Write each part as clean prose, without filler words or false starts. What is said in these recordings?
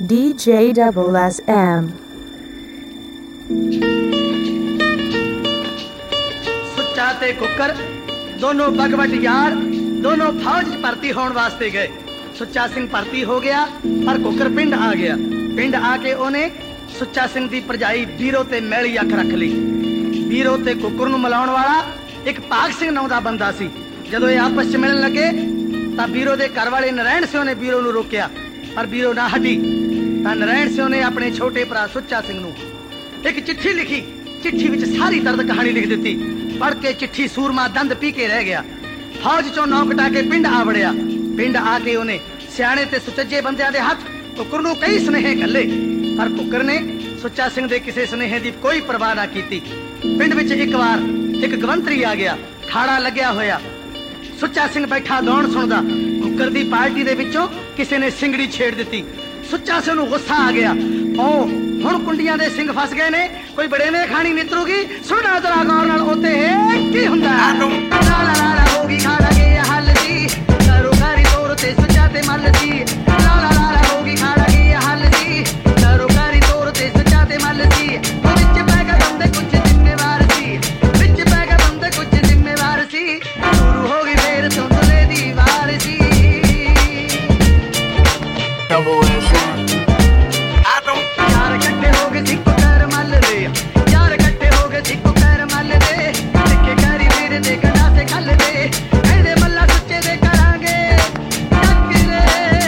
DJ Double SM. ਸੁੱਚਾ ਤੇ cooker ਦੋਨੋਂ ਬਗਵਟ ਯਾਰ ਦੋਨੋਂ ਫੌਜ 'ਚ ਭਰਤੀ ਹੋਣ ਵਾਸਤੇ ਗਏ। ਸੁੱਚਾ ਸਿੰਘ ਭਰਤੀ ਹੋ ਗਿਆ ਪਰ ਕੁੱਕਰ ਪਿੰਡ ਆ ਗਿਆ। ਪਿੰਡ ਆ ਕੇ ਉਹਨੇ ਸੁੱਚਾ ਸਿੰਘ ਦੀ ਭਰਜਾਈ ਵੀਰੋ ਤੇ ਮੈਲੀ ਅੱਖ ਰੱਖ ਲਈ। ਵੀਰੋ ਤੇ ਕੁੱਕਰ ਨੂੰ ਮਿਲਾਉਣ ਵਾਲਾ ਇੱਕ ਭਾਗ ਸਿੰਘ ਨਾਂ ਦਾ ਬੰਦਾ ਸੀ। ਜਦੋਂ ਇਹ ਆਪਸ 'ਚ ਮਿਲਣ ਲੱਗੇ ਤਾਂ ਵੀਰੋ ਦੇ ਘਰ ਵਾਲੇ ਨਰਾਇਣ ਸਿੰਘ ਨੇ ਵੀਰੋ ਨੂੰ ਰੋਕਿਆ ਪਰ ਵੀਰੋ ਨਾ ਹਟੀ। ਤਾਂ ਨਰਾਇਣ ਸਿੰਘ ਨੇ ਆਪਣੇ ਛੋਟੇ ਭਰਾ ਸੁੱਚਾ ਸਿੰਘ ਨੂੰ ਇੱਕ ਚਿੱਠੀ ਲਿਖੀ। ਚਿੱਠੀ ਵਿੱਚ ਸਾਰੀ ਦਰਦ ਕਹਾਣੀ ਲਿਖ ਦਿੱਤੀ। ਪੜ੍ਹ ਕੇ ਚਿੱਠੀ ਸੂਰਮਾ ਦੰਦ ਪੀ ਕੇ ਰਹਿ ਗਿਆ। ਫੌਜ ਚੋਂ ਨੌ ਕਟਾ ਕੇ ਪਿੰਡ ਆ ਵੜਿਆ। ਪਿੰਡ ਆ ਕੇ ਉਹਨੇ ਸਿਆਣੇ ਤੇ ਸੁਚੱਜੇ ਬੰਦਿਆਂ ਦੇ ਹੱਥ ਕੁੱਕਰ ਨੂੰ ਕਈ ਸੁਨੇਹੇ ਘੱਲੇ ਪਰ ਕੁੱਕਰ ਨੇ ਸੁੱਚਾ ਸਿੰਘ ਦੇ ਕਿਸੇ ਸੁਨੇਹੇ ਦੀ ਕੋਈ ਪਰਵਾਹ ਨਾ ਕੀਤੀ। ਪਿੰਡ ਵਿੱਚ ਇੱਕ ਵਾਰ ਇੱਕ ਗਵੰਤਰੀ ਆ ਗਿਆ। ਖਾੜਾ ਲੱਗਿਆ ਹੋਇਆ। ਸੁੱਚਾ ਸਿੰਘ ਬੈਠਾ ਗਾਉਣ ਸੁਣਦਾ। ਕੁੱਕਰ ਦੀ ਪਾਰਟੀ ਦੇ ਵਿੱਚੋਂ ਕਿਸੇ ਨੇ ਸਿੰਗੜੀ ਛੇੜ ਦਿੱਤੀ। ਸੁੱਚਾ ਸਿੰਘ ਨੂੰ ਗੁੱਸਾ ਆ ਗਿਆ। ਉਹ ਹੁਣ ਕੁੰਡੀਆਂ ਦੇ ਸਿੰਘ ਫਸ ਗਏ ਨੇ, ਕੋਈ ਬੜੇ ਨੇ ਖਾਣੀ ਨਿਤਰੂਗੀ। ਸੁਣਨਾ ਜਰਾ ਗੌਰ ਨਾਲ ਉੱਤੇ ਕੀ ਹੁੰਦਾ। ਲਾਲਾ ਲਾਲਾ ਹੋ ਗਈ ਖਾੜਾ ਕੇ ਹੱਲ ਜੀ, ਕਰੋ ਘਰੀ ਤੋਰ ਤੇ ਸੁੱਚਾ ਤੇ ਮੱਲ ਜੀ। ਲਾਲਾ ਲਾਲਾ ਹੋ ਗਈ ਖਾੜਾ ਕੇ ਹੱਲ ਜੀ, ਕਰੋ ਘਰੀ ਤੋਰ ਤੇ ਸੁੱਚਾ ਤੇ ਮੱਲ ਜੀ। ਉਹ ਵਿੱਚ ਪੈ ਗਏ ਬੰਦੇ ਕੁਝ ਜ਼ਿੰਮੇਵਾਰ ਸੀ, ਵਿੱਚ ਪੈ ਗਏ ਬੰਦੇ ਕੁਝ ਜ਼ਿੰਮੇਵਾਰ ਸੀ। ਸ਼ੁਰੂ ਹੋ ਗਈ ਫੇਰ ਧੁੰਦਲੇ ਦੀ ਵਾਰ ਸੀ। ਯਾਰ ਇਕੱਠੇ ਹੋ ਗਏ ਸੀ ਕੁੱਕਰ ਮੱਲ ਦੇ, ਯਾਰ ਇਕੱਠੇ ਹੋ ਗਏ ਸੀ ਕੁੱਕਰ ਮੱਲ ਦੇ। ਸਿੱਖੇ ਕਰੀ ਵੀਰ ਦੇ ਗੰਡਾ ਤੇ ਖੱਲ ਦੇ, ਕਹਿੰਦੇ ਮੱਲਾ ਸੁੱਚੇ ਦੇ ਕਰਾਂਗੇ ਟੱਕਰੇ।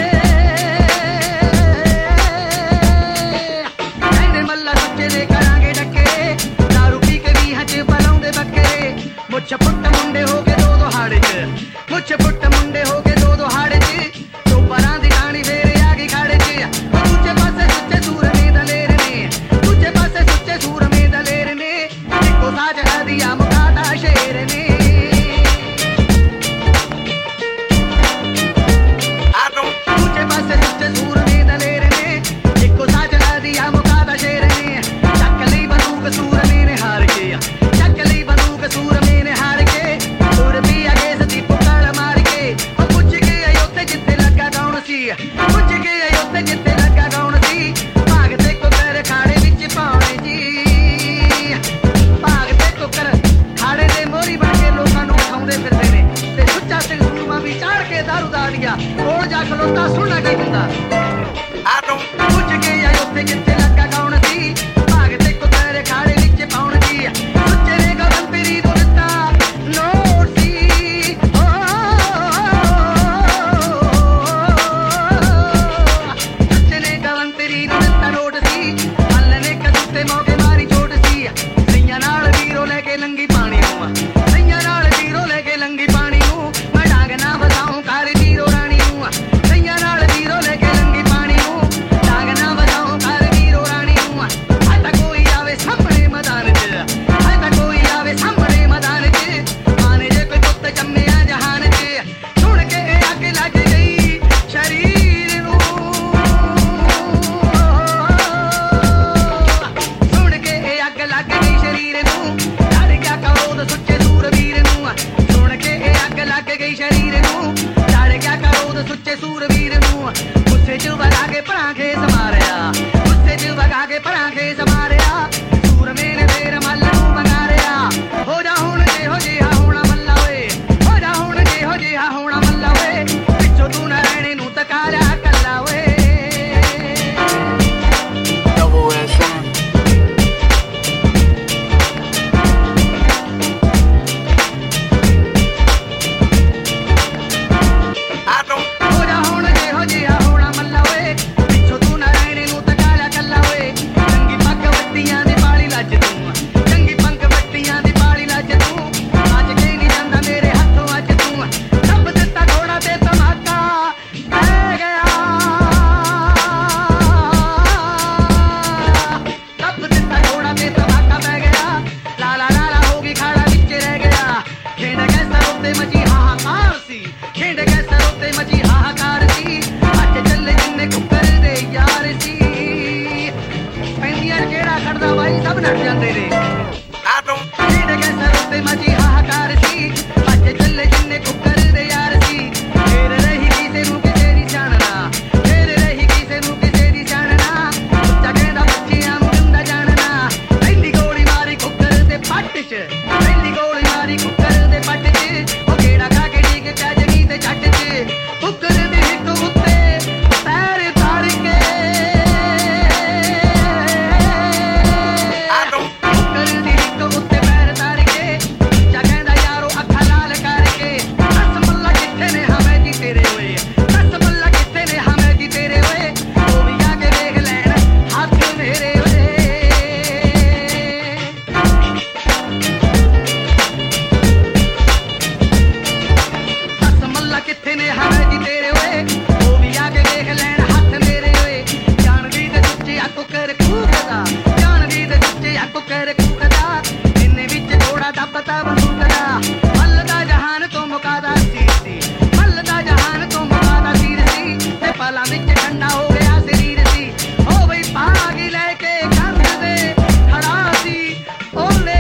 ਕਹਿੰਦੇ ਮੱਲਾ ਸੁੱਚੇ ਦੇ ਕਰਾਂਗੇ ਟੱਕਰੇ। ਦਾਰੂ ਪੀ ਕੇ ਵੀ ਹੱਥ ਬਲਾਉਂਦੇ ਬੱਕਰੇ। ਮੁੱਛ ਫੁੱਟ ਮੁੰਡੇ ਹੋ ਗਏ ਦੋ ਹਾੜੇ 'ਚ, ਮੁੱਛ ਫੁੱਟ ਮੁੰਡੇ ਹੋ ਗਏ ਦੋ ਹਾੜੇ 'ਚ। ਚੋਪਰਾਂ ਦੀ ਟਾਣੀ ਫੇਰ ਆ ਗਈ ਖਾੜੇ 'ਚ। ਦੂਜੇ ਪਾਸੇ ਸੁੱਚੇ ਸੂਰਮੇ ਦਲੇਰ ਨੇ, ਦੂਜੇ ਪਾਸੇ ਸੁੱਚੇ ਸੂਰਮੇ ਦਲੇਰ ਨੇ। ਇੱਕੋ ਸਾਜ ਹਦੀਆ ਮੁਕਾਦਾ ਸ਼ੇਰ ਨੇ। ਦੂਜੇ ਪਾਸੇ ਸੁੱਚੇ ਸੂਰਮੇ ਦਲੇਰ ਨੇ, ਇੱਕੋ ਸਾਜ ਹਦੀਆ ਮੁਕਾਦਾ ਸ਼ੇਰ ਨੇ। ਚੱਕ ਲਈ ਬੰਦੂਕ ਸੂਰਮੇ ਨੇ ਹਾਰ ਕੇ, ਚੱਕ ਲਈ ਬੰਦੂਕ ਸੂਰਮੇ ਨੇ ਹਾਰ ਕੇ। ਤੁਰ ਵੀ ਅਗੇ ਸਦੀ ਪੁੱਕੜ ਮਾਰ ਕੇ। ਉਹ ਪੁੱਜ ਕੇ ਆਏ ਉੱਥੇ ਜਿੱਥੇ ਲੱਗਾ ਗਾਉਣ ਸੀ, ਪੁੱਜ ਕੇ ਆਏ ਉੱਥੇ ਜਿੱਥੇ ਲੱਗਾ ਗਾਉਣ ਸੀ। ਭਾਗ ਤੇ ਕੁੱਕਰ ਖਾੜੇ ਵਿੱਚ ਪਾਉਣੇ ਜੀ, ਭਾਗ ਤੇ ਕੁੱਕਰ ਖਾੜੇ ਦੇ ਮੋਹਰੀ ਬਣ ਕੇ ਲੋਕਾਂ ਨੂੰ ਉਠਾਉਂਦੇ ਫਿਰਦੇ ਨੇ। ਤੇ ਸੁੱਚਾ ਸਿੰਘ ਸੂਰਮਾ ਵੀ ਚਾੜ ਕੇ ਦਾਰੂ ਦਾੜੀਆ ਕੋਲ ਜਾ ਖਲੋਤਾ ਸੁਣਨਾ ਕੀ ਹੁੰਦਾ। ਪੁੱਜ ਕੇ ਆਏ ਉੱਥੇ ਜਿੱਥੇ ਲੱਗਾ ਗਾਉਣ ਸੀ, ਭਾਗ ਤੇ ਕੁੱਕਰ ਖਾੜੇ ਵਿੱਚ ਪਾਉਣ ਜੀ। ਸੁੱਚੇ ਨੇ ਗਵੰਤਰੀ ਨੂੰ ਦਿੱਤਾ ਨੋਟ ਸੀ, ਸੁੱਚੇ ਨੇ ਗਵੰਤਰੀ ਨੂੰ ਦਿੱਤਾ ਨੋਟ ਸੀ। ਮੱਲ ਨੇ ਕਦੂ ਤੇ ਮੌਕੇ ਮਾਰੀ ਚੋਟ ਸੀ। ਸਈਆਂ ਨਾਲ ਵੀਰੋ ਲੈ ਕੇ ਲੰਗੀ ਪਾਣੀ ਨੂੰ, ਸਈਆਂ ਨਾਲ ਵੀਰੋ ਲੈ ਕੇ ਲੰਗੀ ਪਾਣੀ ਨੂੰ। ਮੈਂ ਡਾਂਗ ਨਾ ਵਸਾਉਂ ਕਰ ਵੀਰੋ ਰਾਣੀ ਨੂੰ, ਸਈਆਂ ਨਾਲ ਵੀਰੋ ਲੈ ਕੇ ਲੰਗੀ ਪਾਣੀ ਨੂੰ। ਡਾਂਗ ਨਾ ਵਸਾਉਂ ਕਰ ਵੀਰੋ ਰਾਣੀ ਨੂੰ। ਹਾਏ ਤਾਂ ਕੋਈ ਆਵੇ ਸਾਹਮਣੇ ਮੈਦਾਨ 'ਚ, ਹਾਏ ਤਾਂ ਕੋਈ ਆਵੇ ਸਾਹਮਣੇ ਮੈਦਾਨ 'ਚ। ਮਾਨੇ ਜੇ ਕੋਈ ਪੁੱਤ ਜੰਮਿਆ ਜਹਾਨ 'ਚ। ਸੁਣ ਕੇ ਇਹ ਅੱਗ ਲੱਗ ਗਈ ਸ਼ਰੀਰ ਨੂੰ, ਸੁਣ ਕੇ ਇਹ ਅੱਗ ਲੱਗ ਗਈ ਸ਼ਰੀਰ ਨੂੰ। ਡਰ ਗਿਆ ਕਰੋਧ ਸੁੱਚੇ ਸੂਰਵੀਰ ਨੂੰ, ਸੁਣ ਕੇ ਇਹ ਅੱਗ ਲੱਗ ਗਈ ਸ਼ਰੀਰ ਨੂੰ। ਡਰ ਗਿਆ ਕਰੋਧ ਸੁੱਚੇ ਸੂਰਵੀਰ ਨੂੰ। ਗੁੱਸੇ 'ਚ ਵਗਾ ਕੇ ਭਰਾਂ ਖੇਸ ਮਾਰਿਆ, ਗੁੱਸੇ 'ਚ ਵਗਾ ਕੇ ਭਰਾਂ ਖੇਸ ਮਾਰਿਆ। ਸੂਰਮੇ ਨੇ ਫੇਰ ਮੱਲ ਨੂੰ ਮੰਗਾਰਿਆ। ਹੋ ਜਾ ਹੁਣ ਜਿਹੋ ਜਿਹਾ ਹੋਣਾ ਮੱਲਾ ਓਏ, ਹੋ ਜਾ ਹੁਣ ਜਿਹੋ ਜਿਹਾ ਹੋਣਾ ਮੱਲਾ ਓਏ। ਪਿੱਛੋਂ ਤੂੰ ਨਰਾਇਣੇ ਨੂੰ ਤਕਾ ਲਿਆ ਕੱਲਾ ਓਏ। ਹੋ ਜਾ ਹੁਣ ਜਿਹੋ ਜਿਹਾ ਹੋਣਾ ਮੱਲਾ ਓਏ। ਪਿੱਛੋਂ ਤੂੰ ਨਰਾਇਣੇ ਨੂੰ ਤਕਾ ਲਿਆ ਕੱਲਾ ਓਏ। ਚੰਗੀ ਪੱਗ ਵੱਟੀਆਂ ਦੀ ਪਾਲੀ ਲੱਜ ਤੂੰ, ਚੰਗੀ ਪੱਗ ਵੱਟੀਆਂ ਦੀ ਪਾਲੀ ਲੱਜ ਤੂੰ। ਅੱਜ ਕੇ ਨਹੀਂ ਜਾਂਦਾ ਮੇਰੇ ਹੱਥੋਂ ਅੱਜ ਤੂੰ। ਰੱਬ ਦਿੱਤਾ ਘੋੜਾ ਤੇ ਧਮਾਕਾ ਪੈ ਗਿਆ, ਰੱਬ ਦਿੱਤਾ ਘੋੜਾ ਤੇ ਧਮਾਕਾ ਪੈ ਗਿਆ। ਲਾਲਾ ਲਾਲਾ ਹੋ ਗਈ ਖਾੜਾ ਵਿੱਚ ਰਹਿ ਗਿਆ। ਖੇਡ ਕੈਸਰ ਉੱਤੇ ਮਚੀ ਹਾਹਾਕਾਰ ਸੀ, ਖੇਡ ਕੈਸਰ ਉੱਤੇ ਮਚੀ ਹਾਹਾਕਾਰ ਸੀ। ਅੱਜ ਚੱਲੇ ਜਿੰਨੇ ਕੁੱਕਰ ਦੇ ਯਾਰ ਸੀ। ਪੈਂਦੀਆਂ ਕਿਹੜਾ ਖੜਦਾ ਬਾਈ ਸਭ ਨੱਠ ਜਾਂਦੇ ਨੇ। ਖੇਡ ਕੈਸਰ ਉੱਤੇ ਮਚੀ ਹਾਹਾਕਾਰ ਸੀ। ਅੱਜ ਚੱਲੇ ਜਿੰਨੇ ਕੁੱਕਰ ਦੇ ਯਾਰ ਸੀ। ਫੇਰ ਰਹੀ ਕਿਸੇ ਨੂੰ ਕਿਸੇ ਦੀ ਜਾਣਨਾ, ਫੇਰ ਰਹੀ ਕਿਸੇ ਨੂੰ ਕਿਸੇ ਦੀ ਜਾਣਨਾ। ने हमें जी तेरे ओए वो भी आके देख लैन हाथ मेरे ओए जान दी ते सुच्चे आको कर कूकदा जान दी ते सुच्चे आको कर कूकदा इन्ने विच थोड़ा दबता बंदूकदा मल्लदा जहान तो मुकादा सी मल्लदा जहान तो मुकादा सी ते पला विच ठंडा हो गया शरीर सी ओ बई पागी लेके कंध दे खड़ा सी ओले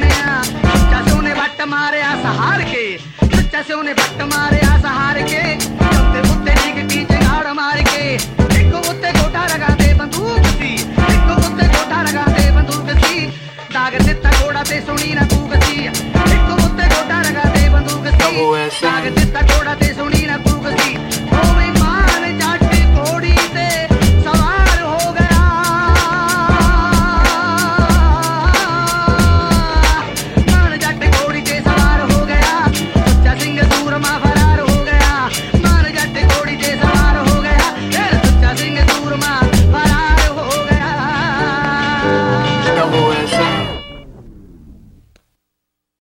सहार के